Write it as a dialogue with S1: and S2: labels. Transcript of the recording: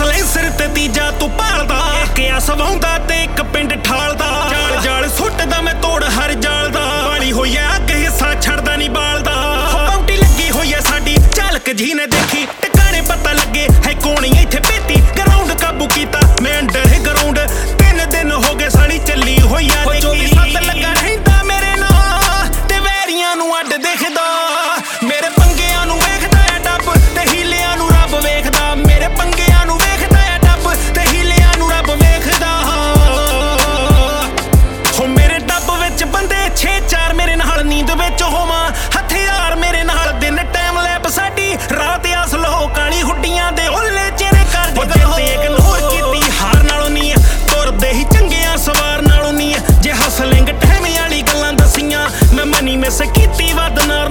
S1: Silencer ਤੇ ਤੀਜਾ ਤੂੰ ਭਾਲਦਾ, ਇੱਕ ਆ ਸਵਾਉਂਦਾ ਤੇ ਇੱਕ ਪਿੰਡ ਠਾਲਦਾ। ਜਾਲ ਜਾਲ ਸੁੱਟਦਾ ਮੈਂ ਤੋੜ ਹਰ ਜਾਲ ਦਾ, ਵਾਲੀ ਹੋਈ ਐ ਅੱਗ ਹਿੱਸਾ ਛੱਡਦਾ ਨਹੀਂ ਬਾਲਦਾ। ਬਾਉਂਟੀ ਲੱਗੀ ਹੋਈ ਐ ਸਾਡੀ ਝਲਕ ਜੀ ਨੇ ਦੇਖੀ, ਟਿਕਾਣੇ ਪਤਾ ਲੱਗੇ ਹੈ ਕੋਣੀ ਇੱਥੇ ਪੇਤੀ। ਗਰਾਊਂਡ ਕਾਬੂ ਕੀਤਾ ਮੈਂ ਅੰਡਰ ਗਰਾਊਂਡ, 3 ਦਿਨ ਹੋ ਗਏ ਸਾਲੀ ਚੱਲੀ ਹੋਈ ਆ ਦੇਖੀ। 24/7 ਲੱਗਾ ਰਹਿੰਦਾ ਮੇਰੇ ਨਾਲ ਤੇ ਵੈਰੀਆਂ ਨੂੰ ਅੱਡ ਦੇਖਦਾ। ਮੇਰੇ ਪੰਗਿਆਂ ਨੂੰ ਵੇਖਦਾ ਐ ਡੱਬ ਤੇ ਹੀਲਿਆਂ ਨੂੰ ਰੱਬ ਵੇਖਦਾ। ਮੇਰੇ ਪੰਗਿਆਂ ਨੂੰ ਵੇਖਦਾ ਐ ਡੱਬ ਤੇ ਹੀਲਿਆਂ ਨੂੰ ਰੱਬ ਵੇਖਦਾ। ਹੋ ਮੇਰੇ ਡੱਬ ਵਿੱਚ ਬੰਦੇ 6-4 ਮੇਰੇ ਨਾਲ ਨੀਂਦ ਵਿੱਚ ਹੋਵਾਂ ਹਥਿਆਰ ਮੇਰੇ ਨਾਲ। ਦਿਨ ਟਾਈਮ ਲੈਪ ਸਾਡੀ ਰਾਤ ਅਸਲ ਹੋ ਕਾਲੀ ਹੁੱਡੀਆਂ ਦੇ ਓਲੇ ਚਿਹਰੇ ਕਰਦੇ ਤੇ ਇਗਨੋਰ ਕੀਤੀ ਹਾਰ ਨਾਲੋਂ ਨਹੀਂ ਤੁਰਦੇ ਹੀ ਚੰਗਿਆਂ ਸਵਾਰ ਨਾਲੋਂ ਨਹੀਂ। ਜੇ ਹਸਲਿੰਗ ਟਾਈਮ ਵਾਲੀ ਗੱਲਾਂ ਦਸੀਆਂ ਮੈਂ ਮਨੀ ਮਿਸ ਕੀਤੀ ਵੱਧ ਨਾਲ